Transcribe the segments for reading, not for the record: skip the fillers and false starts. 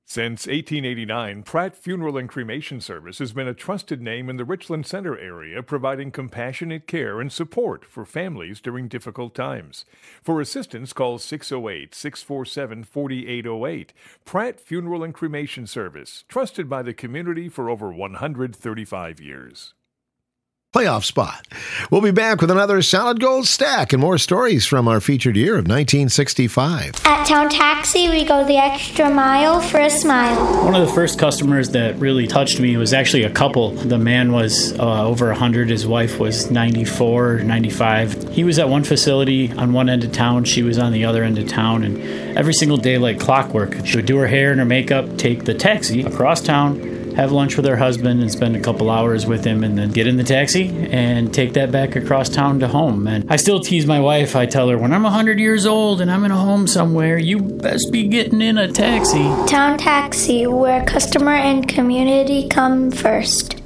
Since 1889, Pratt Funeral and Cremation Service has been a trusted name in the Richland Center area, providing compassionate care and support for families during difficult times. For assistance, call 608-647-4808. Pratt Funeral and Cremation Service, trusted by the community for over 135 years. Playoff spot. We'll be back with another Solid Gold stack and more stories from our featured year of 1965. At Town Taxi, we go the extra mile for a smile. One of the first customers that really touched me was actually a couple. The man was over 100. His wife was 94, 95. He was at one facility on one end of town. She was on the other end of town. And every single day, like clockwork, she would do her hair and her makeup, take the taxi across town, have lunch with her husband and spend a couple hours with him, and then get in the taxi and take that back across town to home. And I still tease my wife. I tell her, when I'm 100 years old and I'm in a home somewhere, you best be getting in a taxi. Town Taxi, where customer and community come first.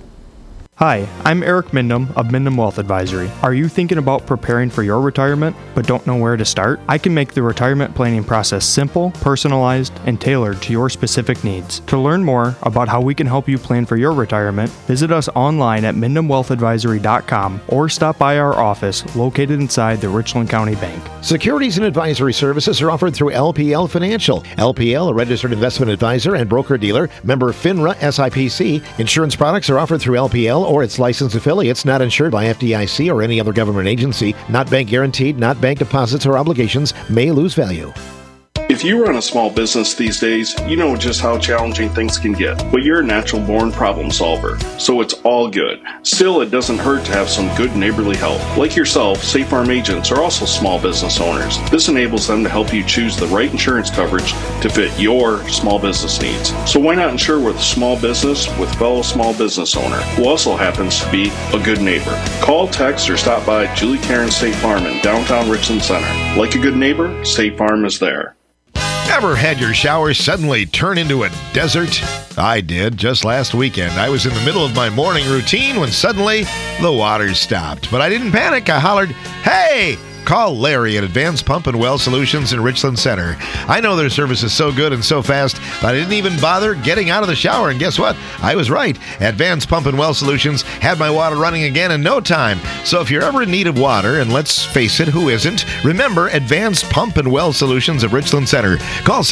Hi, I'm Eric Mindham of Mindham Wealth Advisory. Are you thinking about preparing for your retirement but don't know where to start? I can make the retirement planning process simple, personalized, and tailored to your specific needs. To learn more about how we can help you plan for your retirement, visit us online at MindhamWealthAdvisory.com or stop by our office located inside the Richland County Bank. Securities and advisory services are offered through LPL Financial. LPL, a registered investment advisor and broker-dealer, member FINRA SIPC. Insurance products are offered through LPL or its licensed affiliates, not insured by FDIC or any other government agency, not bank guaranteed, not bank deposits or obligations, may lose value. If you run a small business these days, you know just how challenging things can get, but you're a natural-born problem solver, so it's all good. Still, it doesn't hurt to have some good neighborly help. Like yourself, State Farm agents are also small business owners. This enables them to help you choose the right insurance coverage to fit your small business needs. So why not insure with a small business with fellow small business owner who also happens to be a good neighbor? Call, text, or stop by Julie Karen State Farm in downtown Richland Center. Like a good neighbor, State Farm is there. Ever had your shower suddenly turn into a desert? I did just last weekend. I was in the middle of my morning routine when suddenly the water stopped. But I didn't panic. I hollered, "Hey!" Call Larry at Advanced Pump and Well Solutions in Richland Center. I know their service is so good and so fast that I didn't even bother getting out of the shower. And guess what? I was right. Advanced Pump and Well Solutions had my water running again in no time. So if you're ever in need of water, and let's face it, who isn't? Remember Advanced Pump and Well Solutions of Richland Center. Call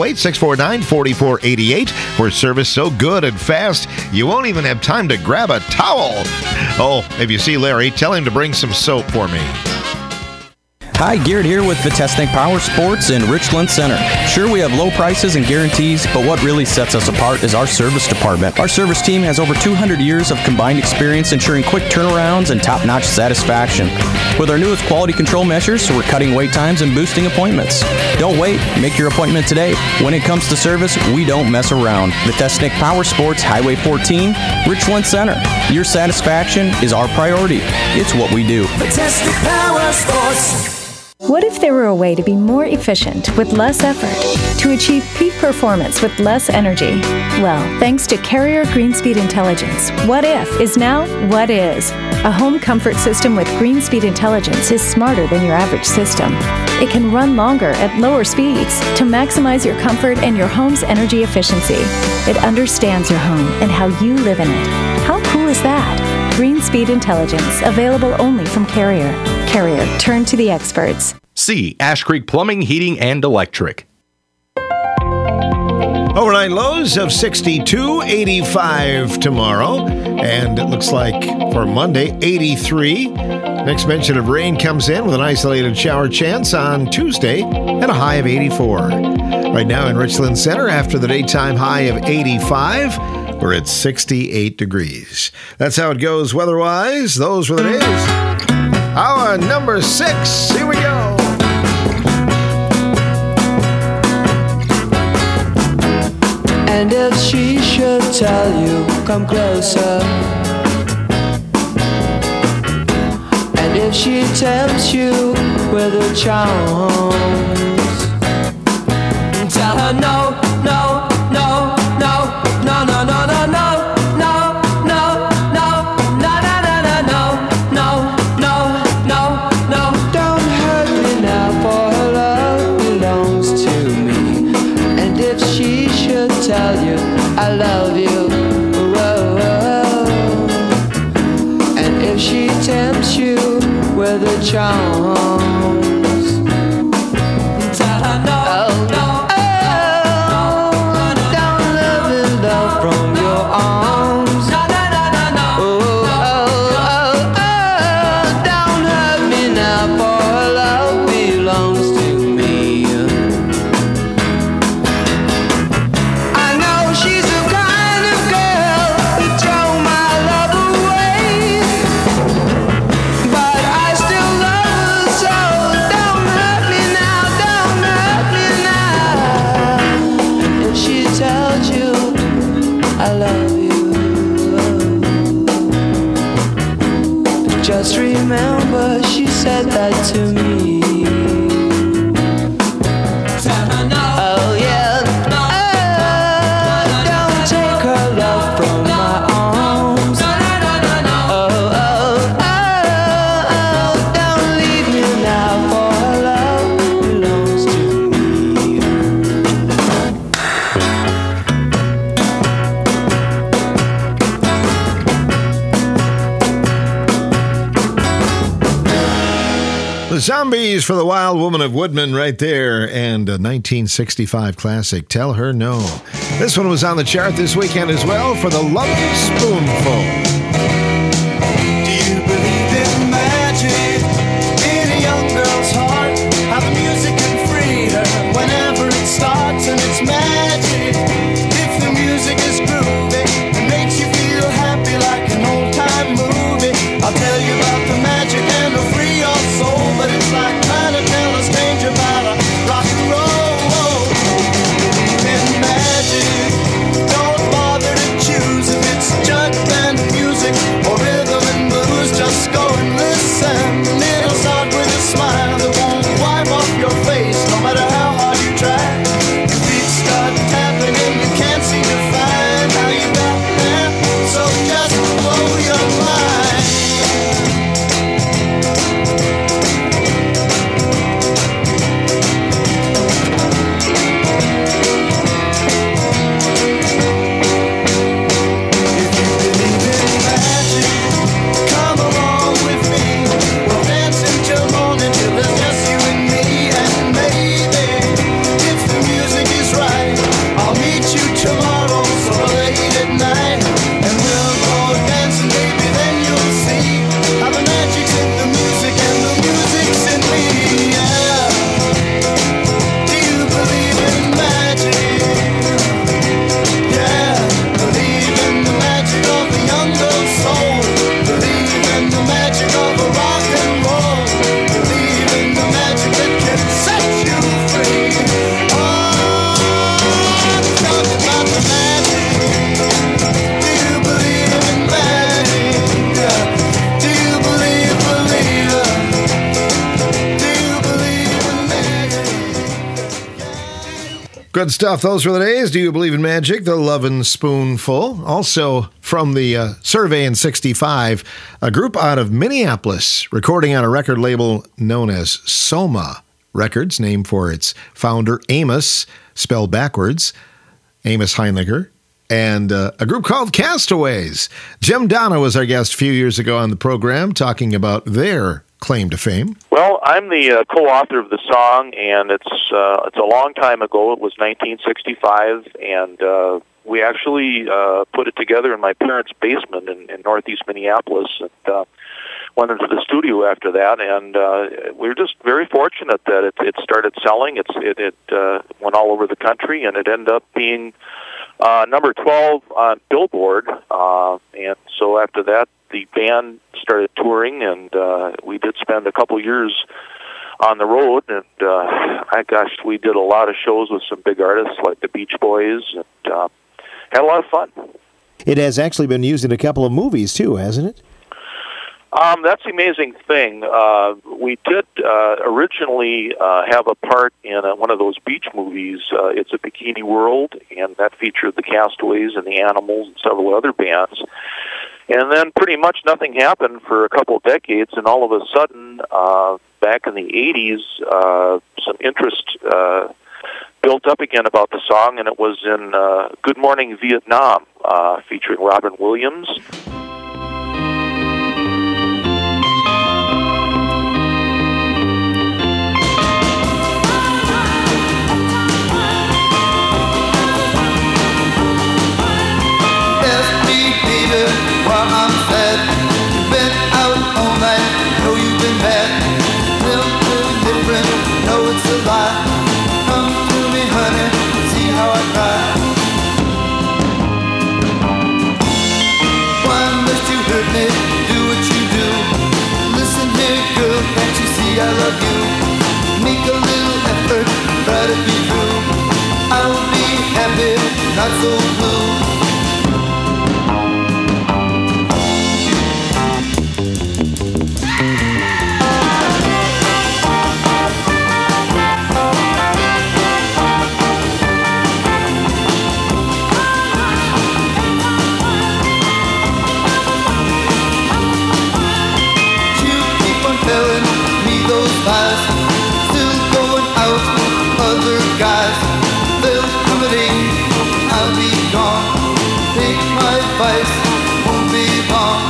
608-649-4488 for service so good and fast you won't even have time to grab a towel. Oh, if you see Larry, tell him to bring some soap for me. Hi, Garrett here with Vitesnik Power Sports in Richland Center. Sure, we have low prices and guarantees, but what really sets us apart is our service department. Our service team has over 200 years of combined experience ensuring quick turnarounds and top-notch satisfaction. With our newest quality control measures, we're cutting wait times and boosting appointments. Don't wait. Make your appointment today. When it comes to service, we don't mess around. Vitesnik Power Sports, Highway 14, Richland Center. Your satisfaction is our priority. It's what we do. Vitesnik Power Sports. What if there were a way to be more efficient with less effort, to achieve peak performance with less energy? Well, thanks to Carrier Greenspeed Intelligence, What If is now What Is. A home comfort system with Greenspeed Intelligence is smarter than your average system. It can run longer at lower speeds to maximize your comfort and your home's energy efficiency. It understands your home and how you live in it. How cool is that? Greenspeed Intelligence, available only from Carrier. Carrier, turn to the experts. C. Ash Creek Plumbing, Heating, and Electric. Overnight lows of 62, 85 tomorrow, and it looks like for Monday, 83. Next mention of rain comes in with an isolated shower chance on Tuesday at a high of 84. Right now in Richland Center, after the daytime high of 85, we're at 68 degrees. That's how it goes weather-wise. Those were the days. Hour number 6. Here we go. And if she should tell you, come closer. And if she tempts you with her charms, tell her no, no, no, no, no, no, no, no, no. She she'll tell you I love you. Whoa, whoa. And if she tempts you with her charms, tell her no, no, don't live in love from your arms. Don't hurt me now, for love belongs to me. I know she's the kind of girl who throw my love away, but I still love her, so don't hurt me now, don't hurt me now. And if she tells you I love you, just remember she said that to me. Oh yeah, don't take her love from my arms. Don't leave me now, for her love belongs to me. The Zombies for the Wild Woman of Woodman right there, and a 1965 classic, Tell Her No. This one was on the chart this weekend as well for The Loving Spoonful. Do you believe in magic in a young girl's heart? How the music can free her whenever it starts, and it's magic. If the music is groovy and makes you feel happy like an old-time movie, I'll tell you about the magic and it'll free your soul. But it's like trying to tell a stranger about a rock and roll. Believe in magic. Don't bother to choose if it's jug band music or rhythm and blues. Just go and listen. It'll start with a smile that won't wipe off your face, no matter how hard you try. Your feet start tapping and you can't seem to find how you got there. So just blow your mind. Come along with me. We'll dance until morning till there's just you and me. And maybe if the music is right, I'll meet you tomorrow so late at night. And we'll go dancing, baby, then you'll see how the magic's in the music and the music's in me. Yeah. Do you believe in magic? Yeah. Believe in the magic of the young girl's soul. Believe in the magic of a rock and roll. Believe in the magic that can set you free. Oh, talk about the magic. Do you believe in magic? Yeah. Do you believe? Do you believe in magic? Good stuff. Those were the days. Do you believe in magic? The Lovin' Spoonful. Also from the survey in 65, a group out of Minneapolis recording on a record label known as Soma Records, named for its founder, Amos, spelled backwards, Amos Heinleger, and a group called Castaways. Jim Donna was our guest a few years ago on the program talking about their claim to fame. Well, I'm the co-author of the song, and it's a long time ago. It was 1965, and we actually put it together in my parents' basement in northeast Minneapolis, and went into the studio after that. And we were just very fortunate that it started selling. It went all over the country, and it ended up being number 12 on Billboard. And so after that, the band started touring, and we did spend a couple years on the road, and we did a lot of shows with some big artists like the Beach Boys, and had a lot of fun. It has actually been used in a couple of movies, too, hasn't it? That's the amazing thing. We did originally have a part in one of those beach movies. It's a Bikini World, and that featured the Castaways and the Animals and several other bands. And then pretty much nothing happened for a couple of decades, and all of a sudden, back in the 80s, some interest built up again about the song, and it was in Good Morning Vietnam, featuring Robin Williams. While I'm sad, you've been out all night, know you've been bad. Little different, know it's a lie. Come to me, honey, see how I cry. Why must you hurt me, do what you do? Listen here, girl, can't you see I love you? Make a little effort, try to be true. I'll be happy, not so blue. Still going out with other guys. They'll come at 8, I'll be gone. Take my advice, won't be long.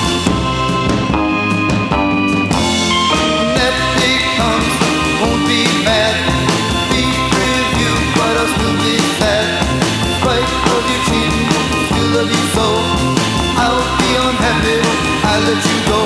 When that day comes, won't be mad. Be free of you, but I'll still be sad. In spite of your cheating, still love you so. I'll be unhappy, I'll let you go.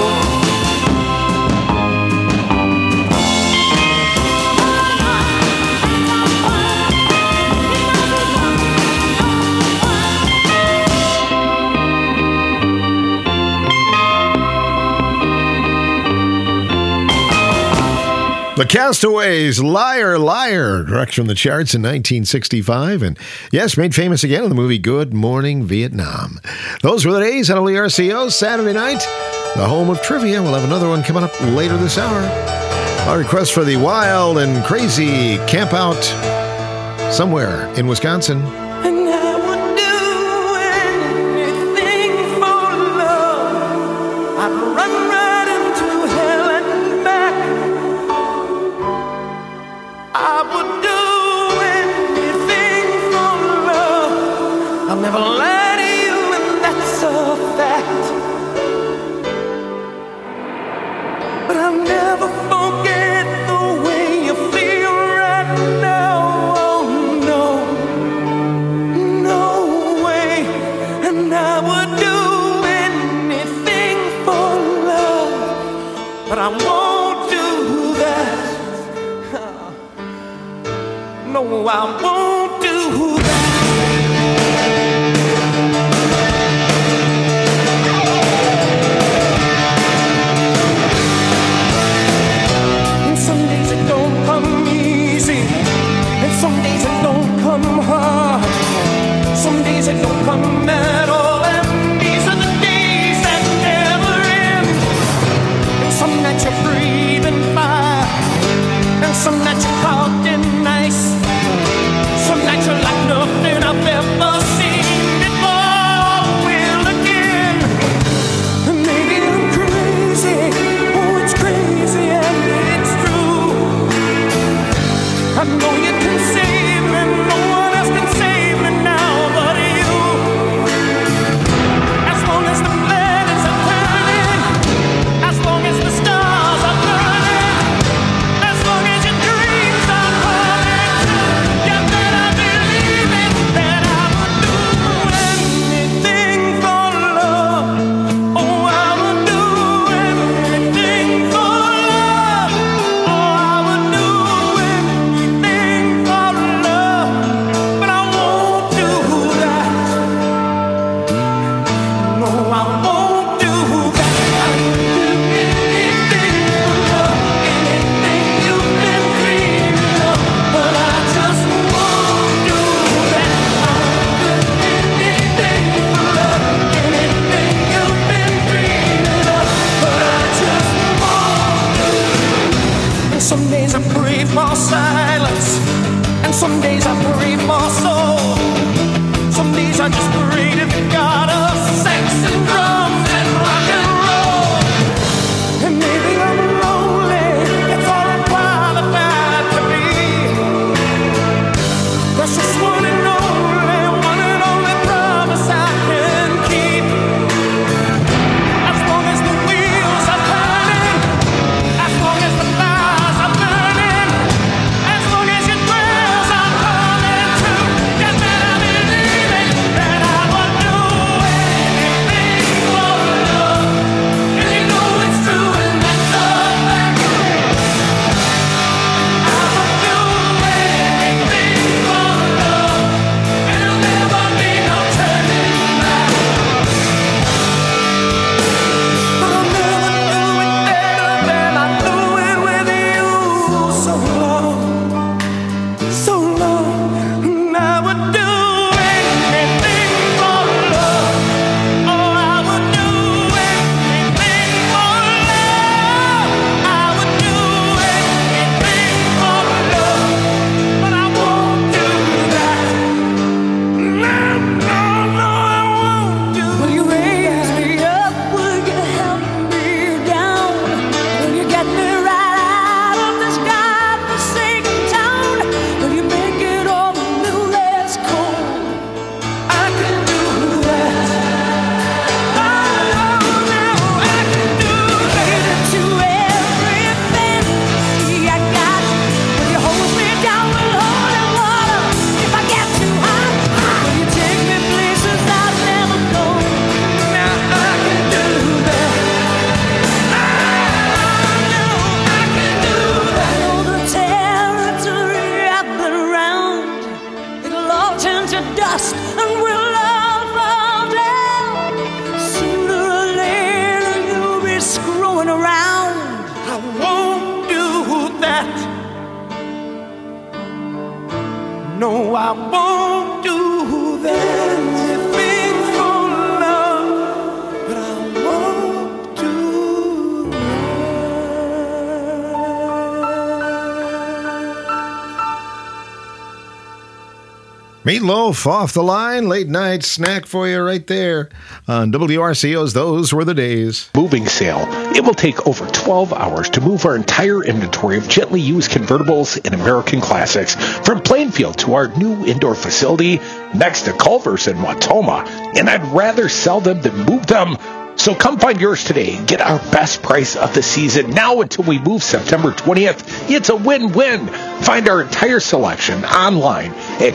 The Castaways, Liar, Liar, direct from the charts in 1965, and yes, made famous again in the movie Good Morning Vietnam. Those were the days on LERCO Saturday night, the home of trivia. We'll have another one coming up later this hour. Our request for the wild and crazy camp out somewhere in Wisconsin. Never lie to you, and that's a fact. But I'll never forget the way you feel right now. Oh no, no way. And I would do anything for love, but I won't do that. No, I won't do that. Some days it don't come hard. Some days it don't come at all. And these are the days that never end. And some that you're breathing fire, and some that you're caught in ice. No, I won't do that. Living for love, but I won't do Meatloaf off the line, late night snack for you right there on WRCO's Those Were the Days. Moving sale. It will take over 12 hours to move our entire inventory of gently used convertibles and American classics from Plainfield to our new indoor facility next to Culver's in Watoma. And I'd rather sell them than move them. So come find yours today and get our best price of the season now until we move September 20th. It's a win-win. Find our entire selection online at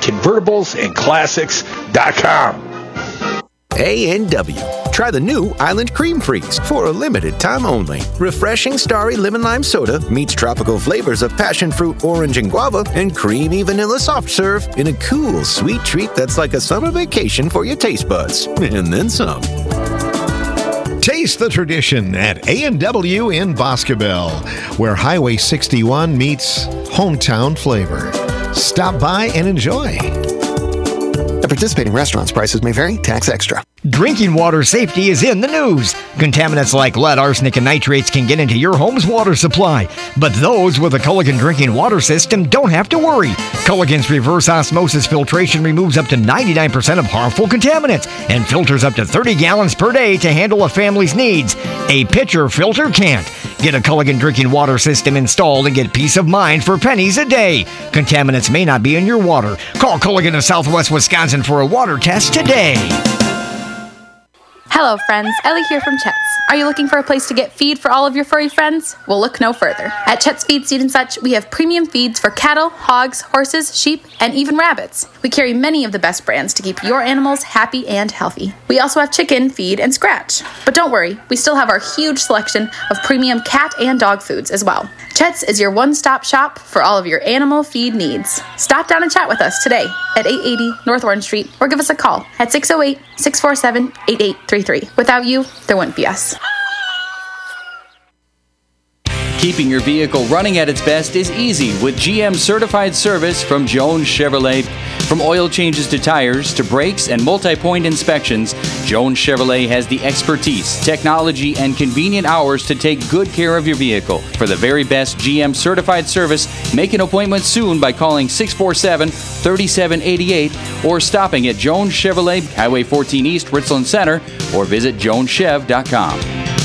convertiblesandclassics.com. A&W. Try the new Island Cream Freeze for a limited time only. Refreshing starry lemon lime soda meets tropical flavors of passion fruit, orange, and guava, and creamy vanilla soft serve in a cool, sweet treat that's like a summer vacation for your taste buds. And then some. Taste the tradition at A&W in Boscobel, where Highway 61 meets hometown flavor. Stop by and enjoy. At participating restaurants, prices may vary. Tax extra. Drinking water safety is in the news. Contaminants like lead, arsenic, and nitrates can get into your home's water supply. But those with a Culligan drinking water system don't have to worry. Culligan's reverse osmosis filtration removes up to 99% of harmful contaminants and filters up to 30 gallons per day to handle a family's needs. A pitcher filter can't. Get a Culligan drinking water system installed and get peace of mind for pennies a day. Contaminants may not be in your water. Call Culligan of Southwest Wisconsin for a water test today. Hello friends, Ellie here from Chet's. Are you looking for a place to get feed for all of your furry friends? Well, look no further. At Chet's Feed, Seed & Such, we have premium feeds for cattle, hogs, horses, sheep, and even rabbits. We carry many of the best brands to keep your animals happy and healthy. We also have chicken, feed, and scratch. But don't worry, we still have our huge selection of premium cat and dog foods as well. Chet's is your one-stop shop for all of your animal feed needs. Stop down and chat with us today at 880 North Orange Street or give us a call at 608-647-8833. Without you, there wouldn't be us. Keeping your vehicle running at its best is easy with GM certified service from Jones Chevrolet. From oil changes to tires to brakes and multi-point inspections, Jones Chevrolet has the expertise, technology, and convenient hours to take good care of your vehicle. For the very best GM certified service, make an appointment soon by calling 647-3788 or stopping at Jones Chevrolet, Highway 14 East, Richland Center, or visit joneschev.com.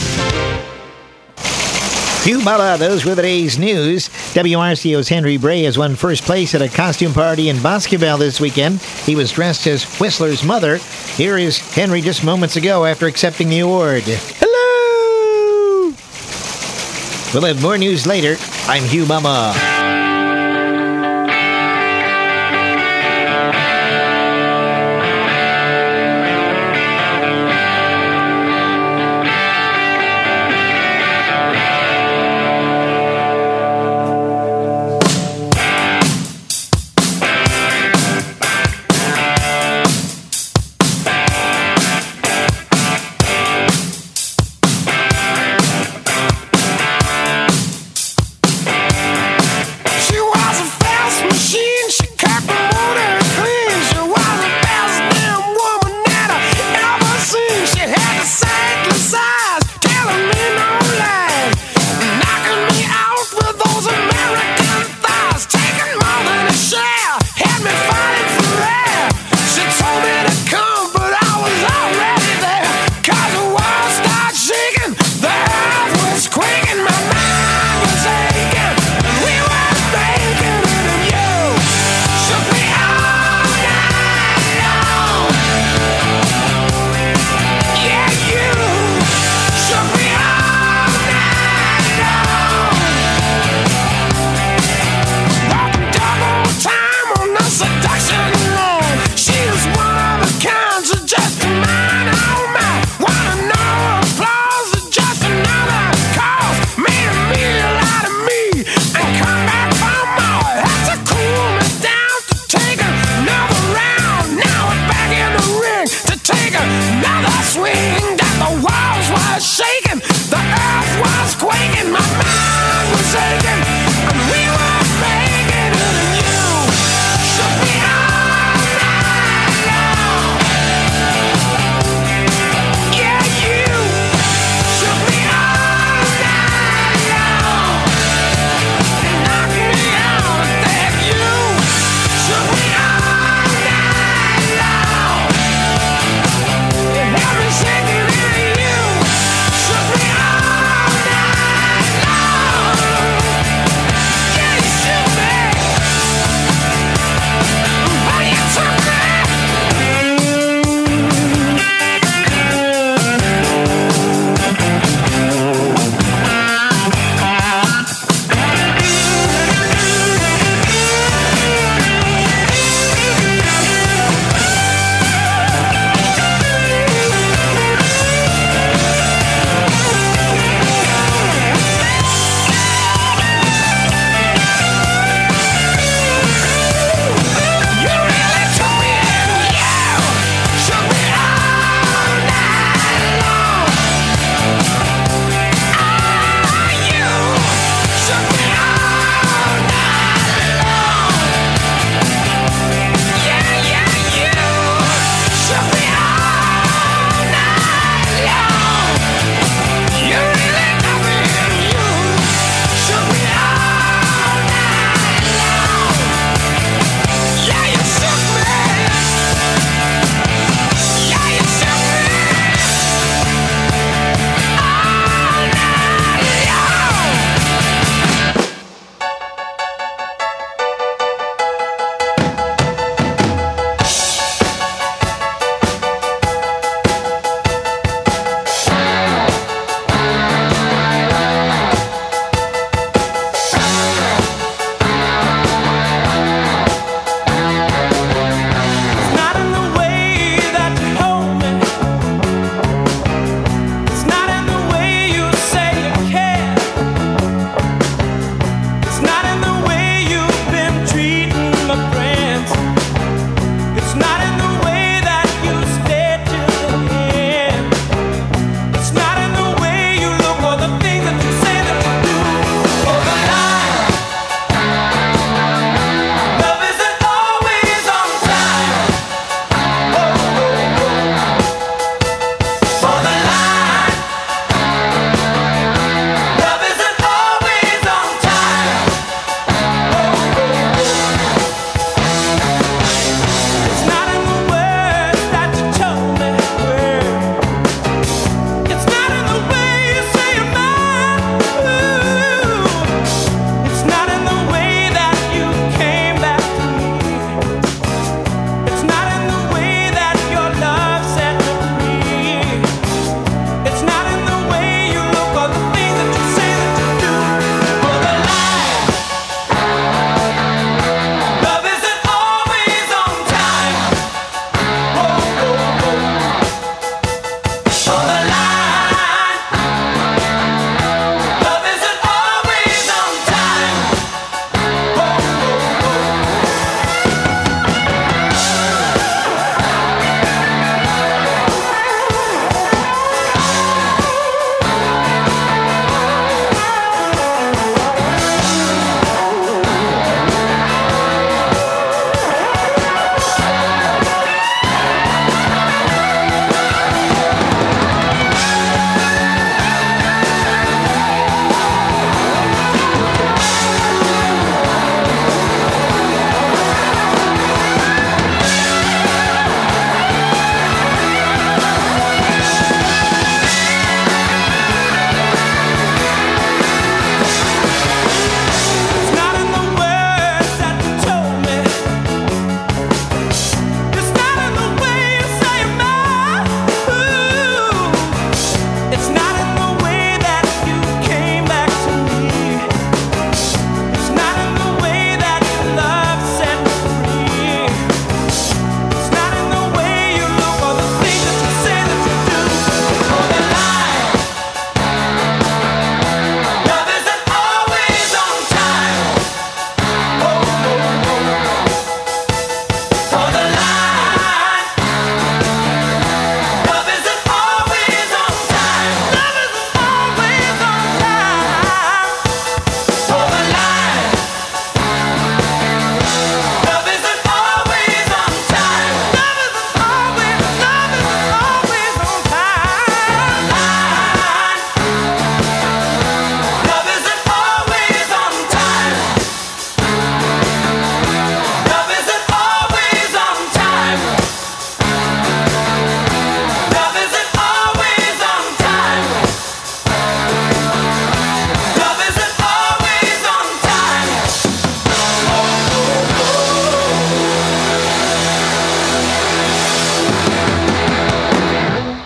Phew, Bala, those were the day's news. WRCO's Henry Bray has won first place at a costume party in Boscobel this weekend. He was dressed as Whistler's mother. Here is Henry just moments ago after accepting the award. Hello! We'll have more news later. I'm Hugh Mama.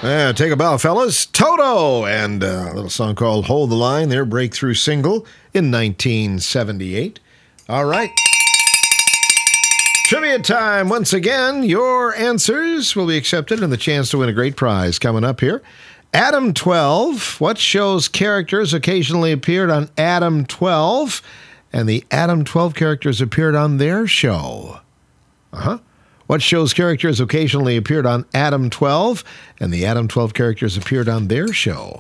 Yeah, take a bow, fellas. Toto and a little song called Hold the Line, their breakthrough single in 1978. All right. Trivia time. Once again, your answers will be accepted and the chance to win a great prize coming up here. Adam 12. What show's characters occasionally appeared on Adam 12? And the Adam 12 characters appeared on their show. What show's characters occasionally appeared on Adam 12? And the Adam 12 characters appeared on their show.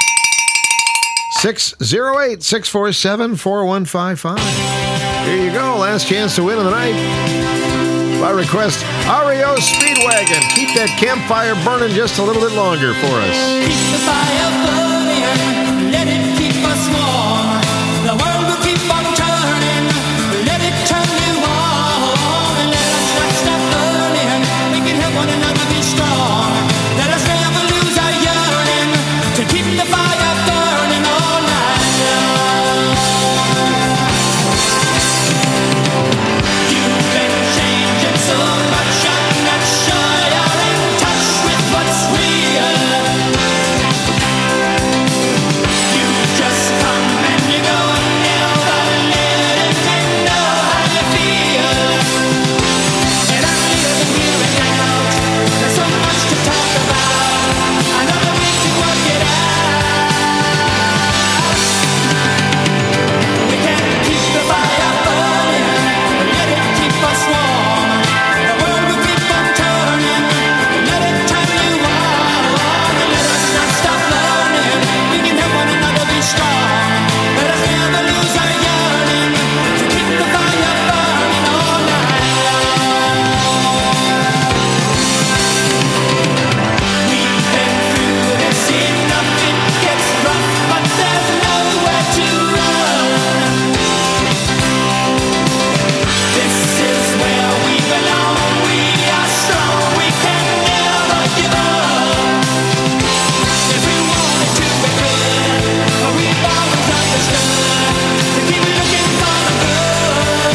608-647-4155. Here you go. Last chance to win of the night. By request, REO Speedwagon. Keep that campfire burning just a little bit longer for us. Keep the fire burning, let it keep us warm. The world will keep on turning, let it turn you on. And let us not stop learning, we can help one another be strong. Let us never lose our yearning to keep the fire burning all night long. You've been changing so much, I'm not sure you're in touch with what's real. You just come and you go and never let it know how you feel. And I'm living here and out, there's so much to talk about, another way to work it out. We can keep the fire burning, let it keep us warm. The world will keep on turning, let it turn you on. And let us not stop learning, we can help one another be strong. Let us never lose our yearning to keep the fire burning all night long. We've been through this enough, it gets rough, but there's nowhere to run. This is where we belong, we are strong, we can never give up. If we wanted to be good, but we've always understood to keep looking for the good.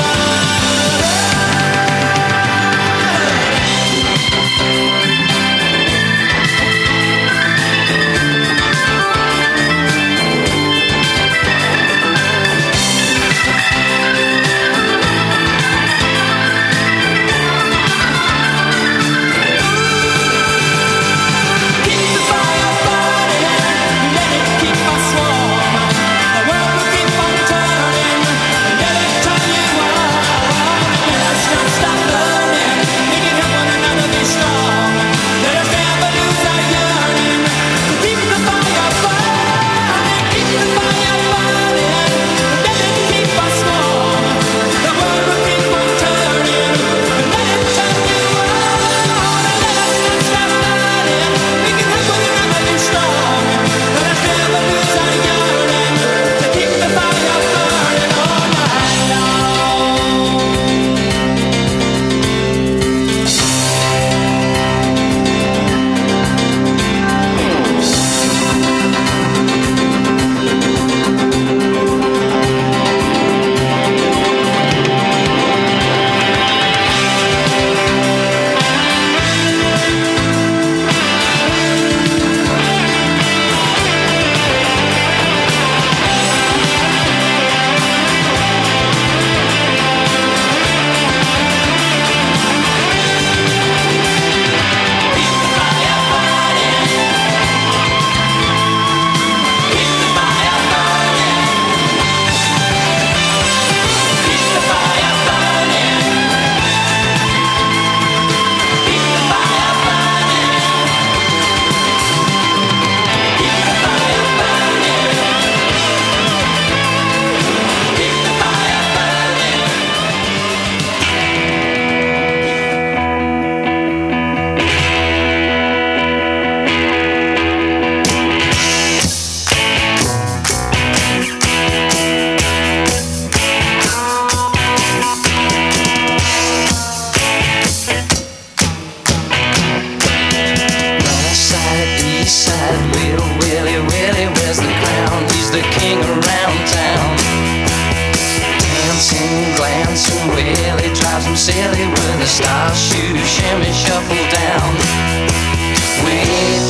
Keep the fire burning, let it keep us warm. The world will keep on turning, let it turn you on. Let us not stop learning, we can help one another be strong. Let us never lose our yearning to keep the fire burning. Keep the fire burning, let it keep us warm. The world will keep on turning, let it turn you on. Let us not stop learning, we can help one another be strong. Let us never lose our yearning to keep the fire burning all night long. West side, east side, Little Willie, Willie wears the crown. He's the king around town. Dancing, glancing, Willie drives him silly with a star shoe, shimmy, shuffle down. Willie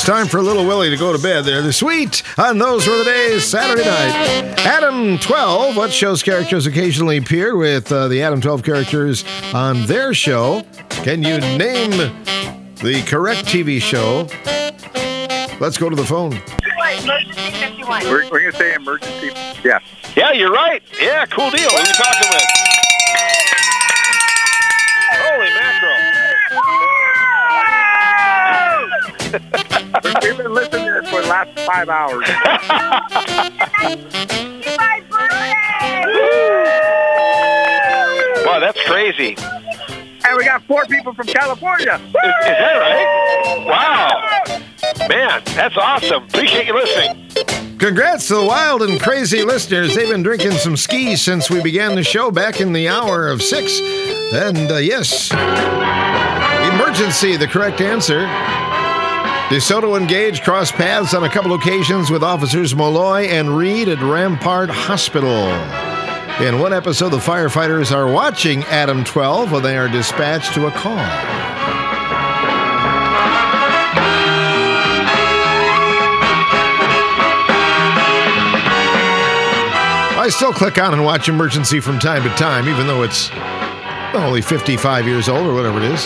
It's time for Little Willie to go to bed there. The Sweet on Those Were the Days, Saturday night. Adam 12, what show's characters occasionally appear with the Adam 12 characters on their show? Can you name the correct TV show? Let's go to the phone. Emergency 51. We're going to say emergency. Yeah. Yeah, you're right. Yeah, cool deal. Who are you talking with? Holy mackerel. We've been listening to this for the last 5 hours. Wow, that's crazy. And we got 4 people from California. Is that right? Wow. Man, that's awesome. Appreciate you listening. Congrats to the wild and crazy listeners. They've been drinking some skis since we began the show back in the hour of 6. And yes, emergency, the correct answer. DeSoto and Gage crossed paths on a couple occasions with officers Molloy and Reed at Rampart Hospital. In one episode, the firefighters are watching Adam 12 when they are dispatched to a call. I still click on and watch Emergency from time to time, even though it's only 55 years old or whatever it is.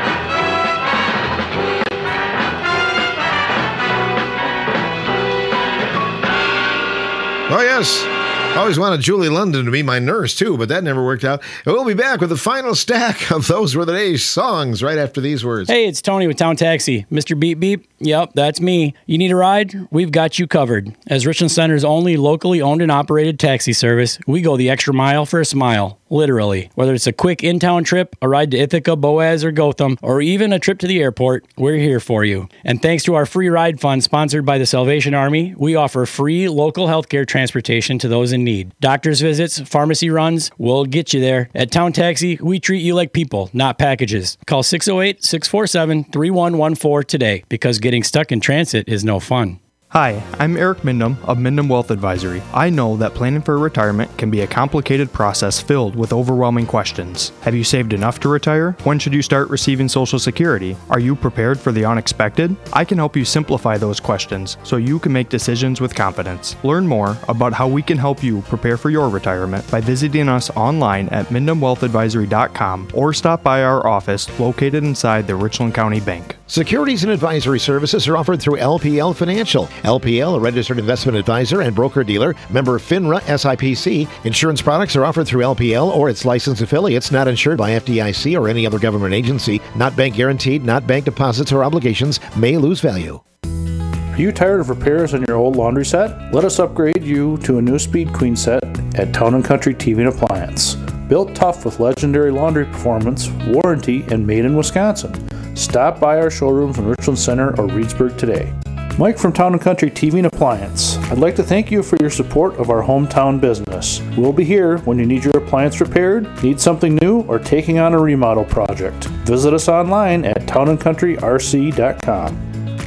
Oh, yes. I always wanted Julie London to be my nurse, too, but that never worked out. And we'll be back with the final stack of Those Were the Days songs right after these words. Hey, it's Tony with Town Taxi. Mr. Beep Beep? Yep, that's me. You need a ride? We've got you covered. As Richland Center's only locally owned and operated taxi service, we go the extra mile for a smile. Literally. Whether it's a quick in-town trip, a ride to Ithaca, Boaz, or Gotham, or even a trip to the airport, we're here for you. And thanks to our free ride fund sponsored by the Salvation Army, we offer free local healthcare transportation to those in need. Doctor's visits, pharmacy runs, we'll get you there. At Town Taxi, we treat you like people, not packages. Call 608-647-3114 today, because getting stuck in transit is no fun. Hi, I'm Eric Mindham of Mindham Wealth Advisory. I know that planning for retirement can be a complicated process filled with overwhelming questions. Have you saved enough to retire? When should you start receiving Social Security? Are you prepared for the unexpected? I can help you simplify those questions so you can make decisions with confidence. Learn more about how we can help you prepare for your retirement by visiting us online at MindhamWealthAdvisory.com or stop by our office located inside the Richland County Bank. Securities and advisory services are offered through LPL Financial. LPL, a registered investment advisor and broker-dealer, member FINRA SIPC. Insurance products are offered through LPL or its licensed affiliates, not insured by FDIC or any other government agency, not bank guaranteed, not bank deposits or obligations, may lose value. Are you tired of repairs on your old laundry set? Let us upgrade you to a new Speed Queen set at Town & Country TV and Appliance. Built tough with legendary laundry performance, warranty, and made in Wisconsin. Stop by our showrooms in Richland Center or Reedsburg today. Mike from Town & Country TV and Appliance. I'd like to thank you for your support of our hometown business. We'll be here when you need your appliance repaired, need something new, or taking on a remodel project. Visit us online at townandcountryrc.com.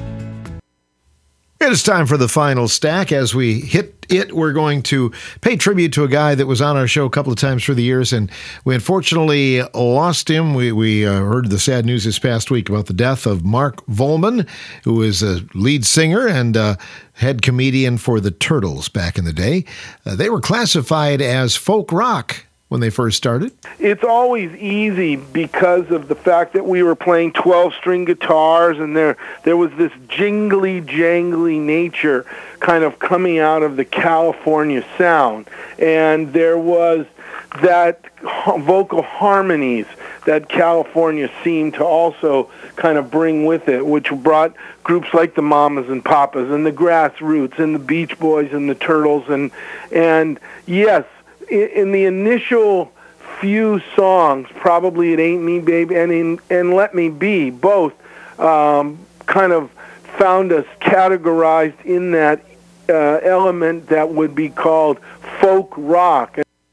It is time for the final stack. As we hit it, we're going to pay tribute to a guy that was on our show a couple of times through the years, and we unfortunately lost him. We heard the sad news this past week about the death of Mark Volman, who was a lead singer and head comedian for the Turtles back in the day. They were classified as folk rock when they first started. It's always easy because of the fact that we were playing 12-string guitars, and there was this jingly, jangly nature kind of coming out of the California sound. And there was that vocal harmonies that California seemed to also kind of bring with it, which brought groups like the Mamas and Papas and the Grassroots and the Beach Boys and the Turtles. And yes, in the initial few songs, probably It Ain't Me, Baby, and Let Me Be, both kind of found us categorized in that element that would be called folk rock.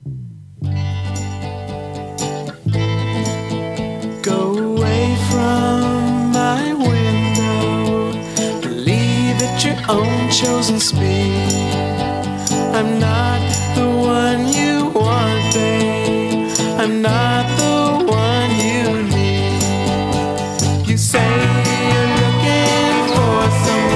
Go away from my window, believe at your own chosen speed. I'm not the one you want, babe. I'm not the one you need. You say you're looking for someone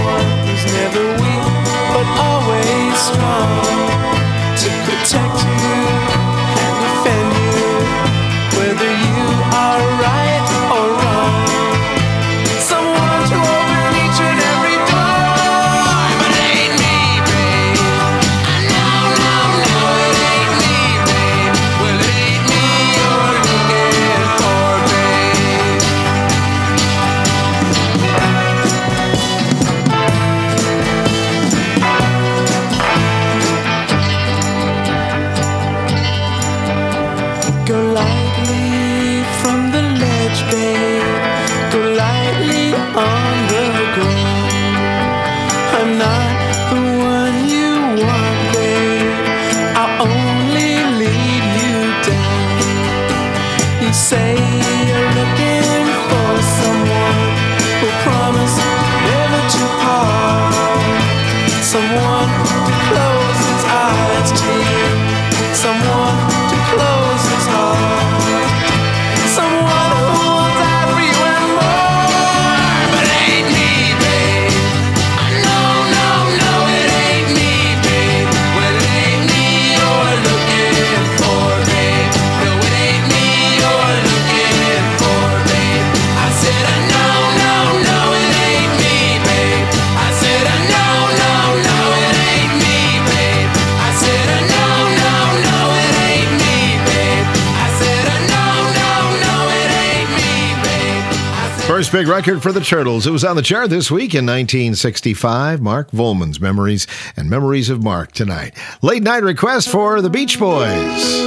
say you're looking for someone who'll promise never to part, someone to close his eyes to, someone to close his heart, someone who wants everyone more. But it ain't me, babe. No, no, no, it ain't me, babe. Well, it ain't me you're looking for, babe. No, it ain't me you're looking for, babe. I said, no, no, no, it ain't me, babe. I said, no, no, no, it ain't me, babe. I said, no, no, no, it ain't me, babe. I said, no, no, no, it ain't me, babe. First big record for the Turtles. It was on the chart this week in 1965. Mark Volman's Memories and Memories of Mark tonight. Late night request for the Beach Boys.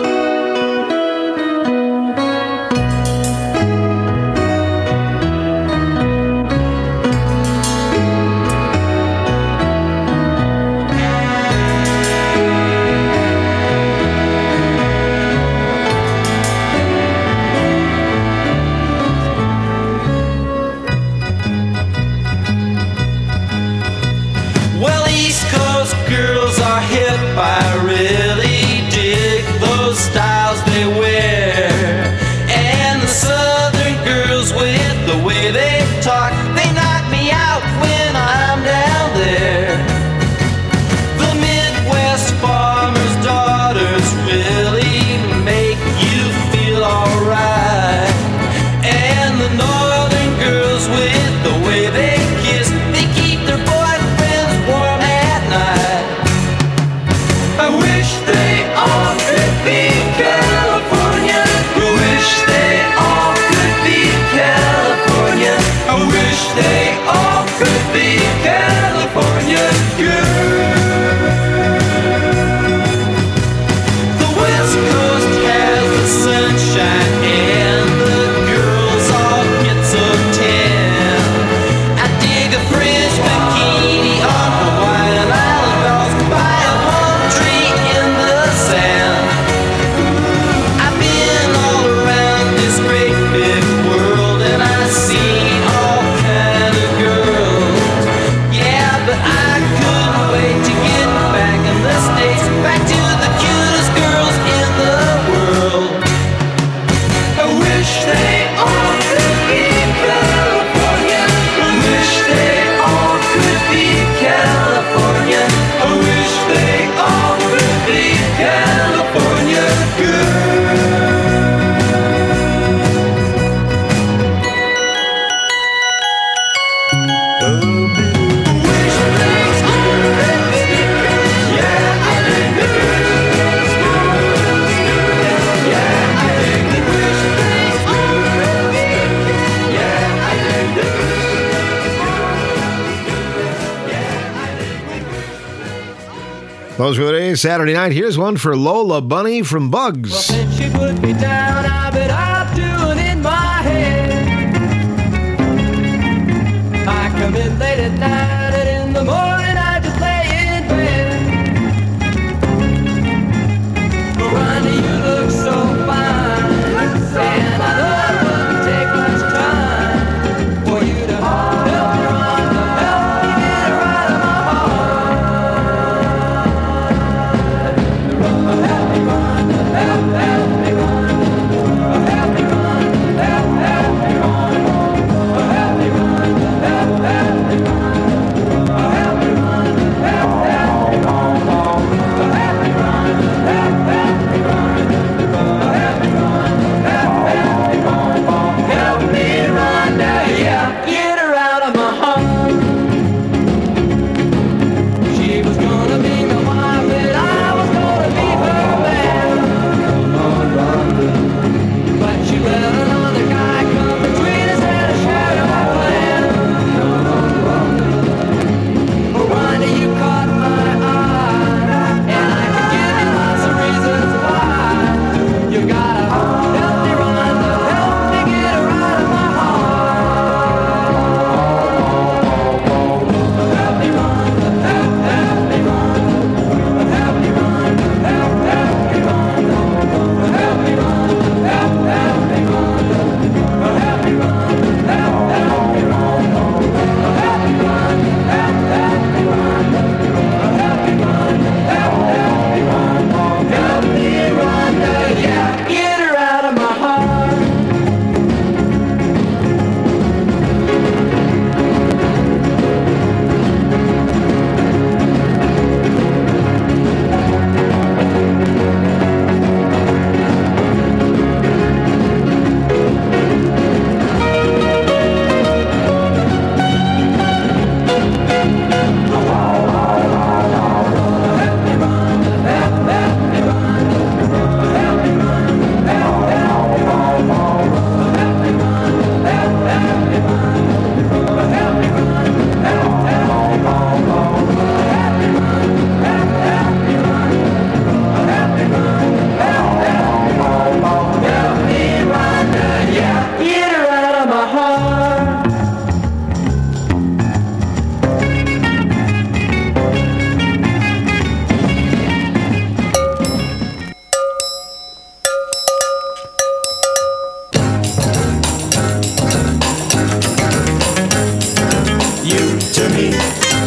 Well, East Coast girls are hip. I really dig those styles they wear. And the Southern girls with the way they talk, they knock me out when I'm down there. The Midwest farmers' daughters really make you feel alright. And the Northern girls with the way they kiss, they keep their boyfriends warm at night. I wish they all could be California. I wish they all could be California. I wish they all could be California girls. The West Coast has the sunshine and the girls all get so tan. I dig a French bikini on Hawaiian Island girls by a palm tree in the sand. I've been all around this great big world and I've seen all kind of girls. Yeah, but I couldn't wait to get back in the States, back to the cutest girls in the world. I wish they all could be California. I wish they all could be California. I wish they all could be California girls. Those were the days. Saturday night. Here's one for Lola Bunny from Bugs. Since she put me down, I bet I'm doing in my head. I come in late at night and in the morning I just lay in bed. But Ronnie, you look so fine, and I know it wouldn't take much time for you to help me run, to help me get her out of my heart. Help me run, help me run, help me run, help me run, help me run, help me run.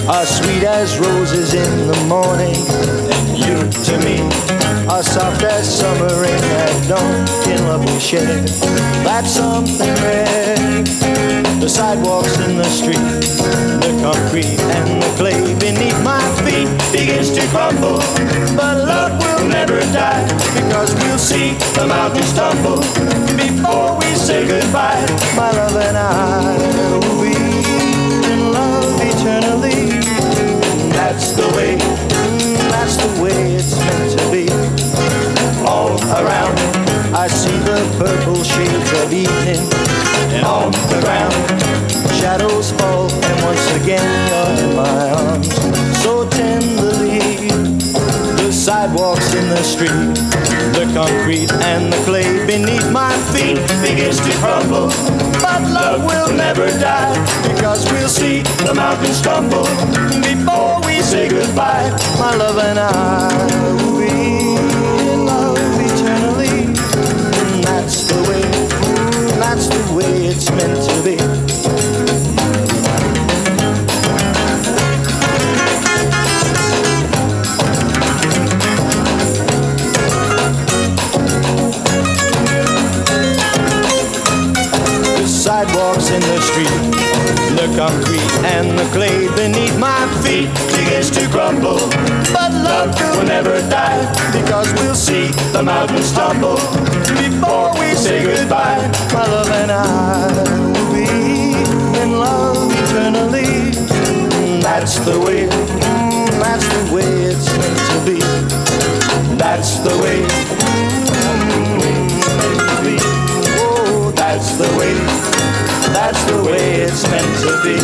are sweet as roses in the morning, and you to me are soft as summer rain at dawn. In love we share, that's something rare. The sidewalks in the street, the concrete and the clay beneath my feet begins to crumble, but love will never die, because we'll see the mountains tumble before we say goodbye. My love and I will be in love eternally. That's the way it's meant to be. All around I see the purple shades of evening, and on the ground shadows fall, and once again you're in my arms so tenderly. The sidewalks in the street, the concrete and the clay beneath my feet begins to crumble, but love will never die, because we'll see the mountains tumble before we say goodbye. My love and I will be in love eternally. That's the way it's meant to be. The sidewalks in the street, the concrete and the clay beneath my feet begins to crumble, but love will never die, because we'll see the mountains tumble before we say goodbye. My love and I will be in love eternally. That's the way it's meant to be. That's the way it's meant to be. Oh, that's the way it's meant to be.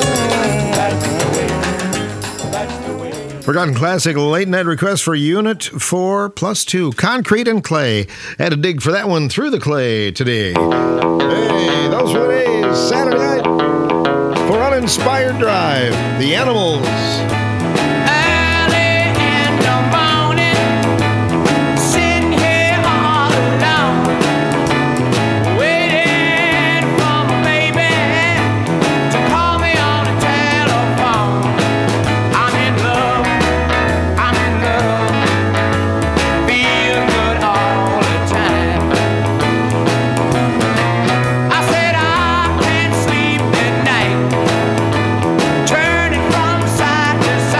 That's the way. Forgotten Classic late night request for Unit 4+2, Concrete and Clay. Had to dig for that one through the clay today. Hey, those were days, Saturday night for Uninspired Drive, The Animals. Turning from side to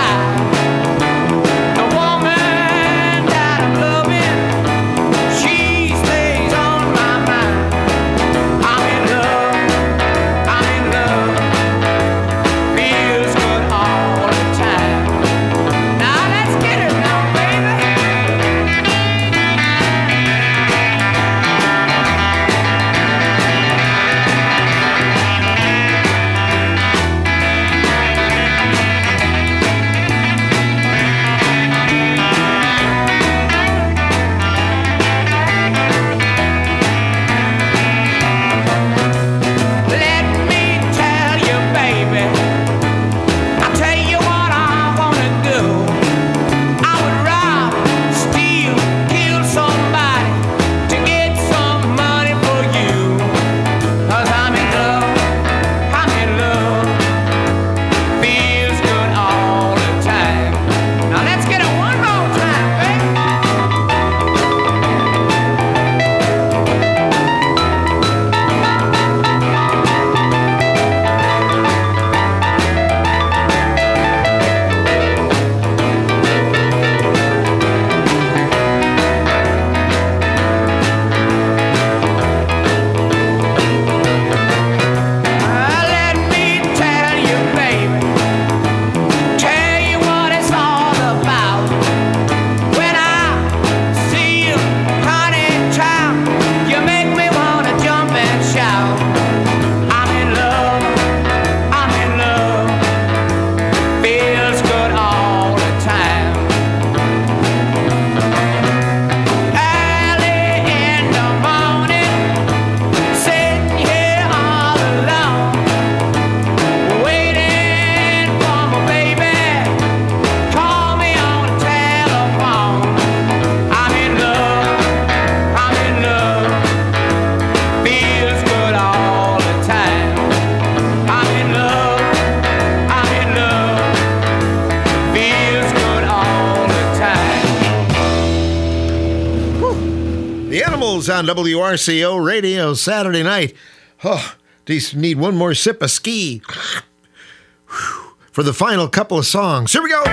Rolls on WRCO Radio Saturday night. Oh, just need one more sip of ski for the final couple of songs. Here we go.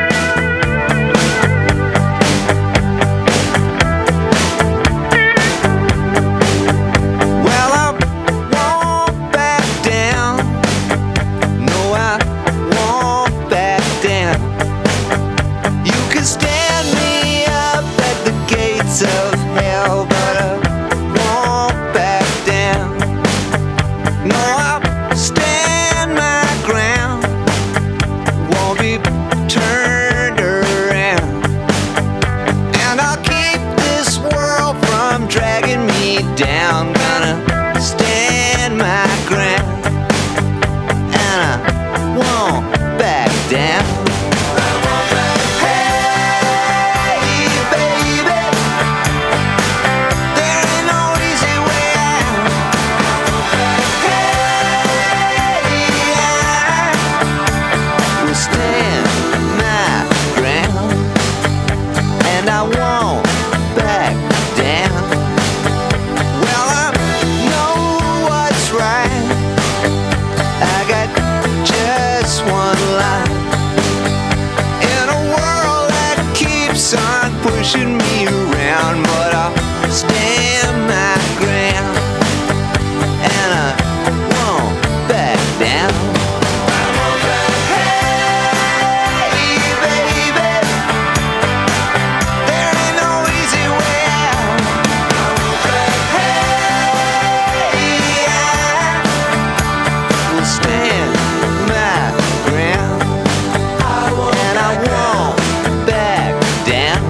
Of hell, but I won't back down. No, I'll stand my ground. Won't be turned around. And I'll keep this world from dragging me down. Gonna stand my ground. And I won't back down. Pushing me around, but I'll stand my ground, and I won't back down. Hey, baby, there ain't no easy way out. Hey, I will stand my ground, and I won't back down.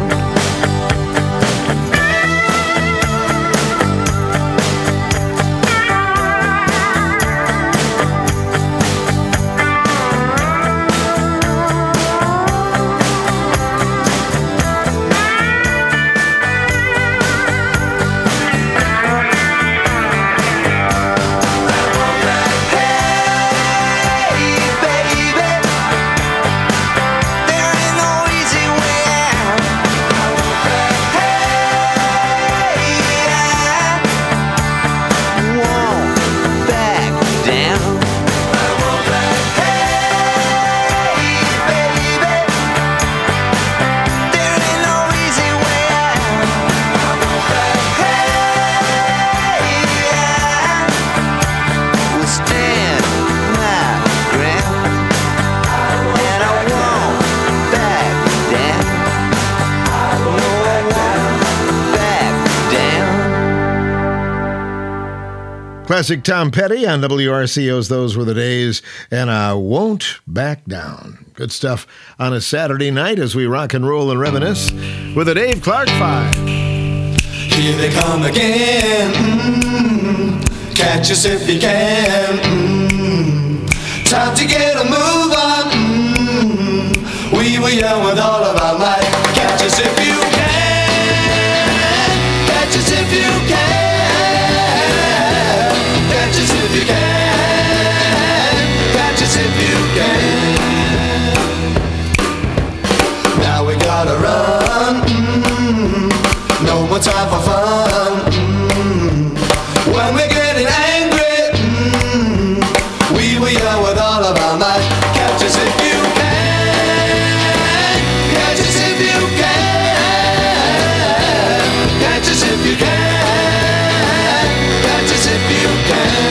Classic Tom Petty on WRCO's Those Were the Days, and I Won't Back Down. Good stuff on a Saturday night as we rock and roll and reminisce with the Dave Clark Five. Here they come again. Catch us if you can. Time to get a move on. We were young with all of our might. Catch us if you can. Catch us if you can. Catch us if you can. Catch us if you can. Now we gotta run. No more time for fun. When we're getting angry, we were young with all of our might. Catch us if you can. Catch us if you can. Catch us if you can. Catch us if you can.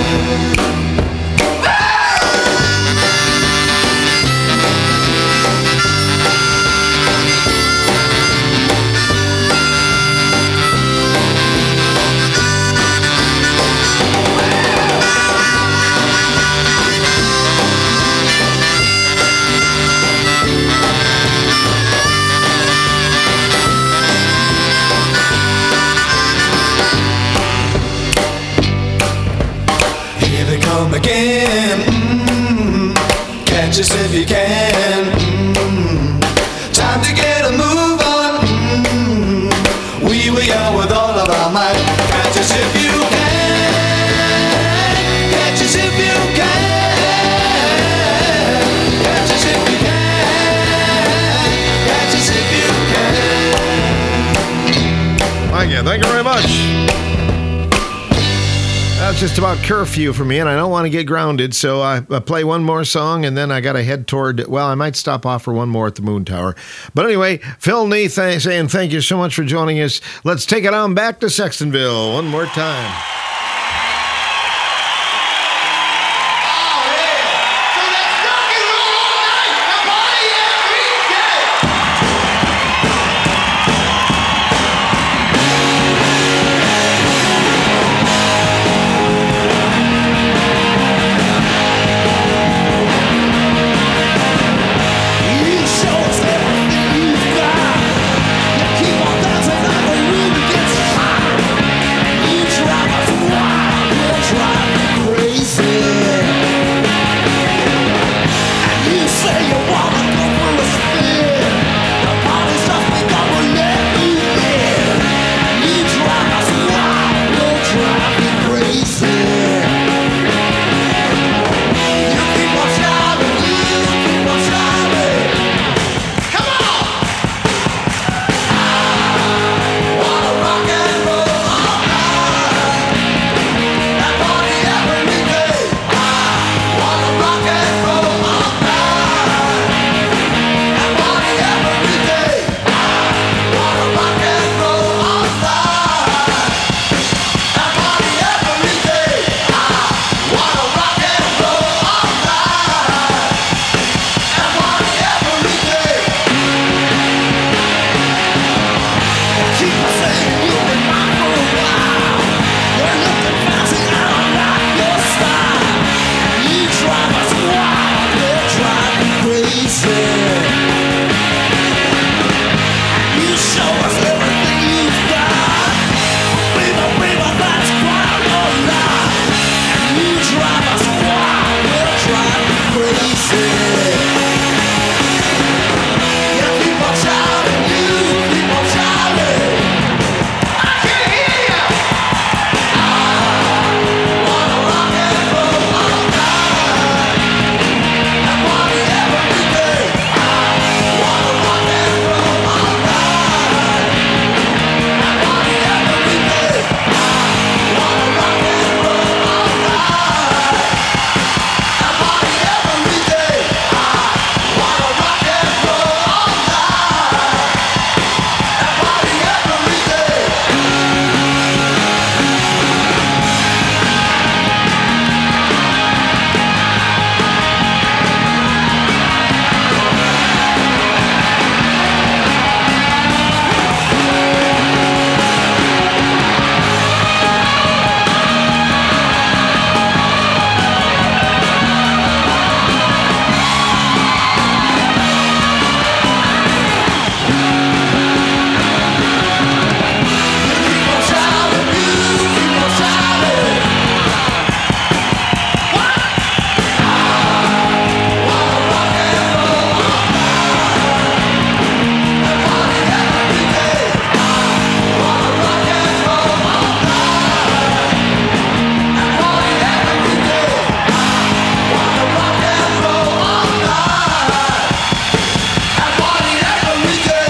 Again, catch us if you can. Time to get a move on. We were young with all of our might. Catch us if you can. Catch us if you can. Catch us if you can. Catch us if you can. Thank you very much. it's just about curfew for me, and I don't want to get grounded, so I play one more song, and then I got to head toward, well, I might stop off for one more at the Moon Tower. But anyway, Phil Neath saying thank you so much for joining us. Let's take it on back to Sextonville one more time.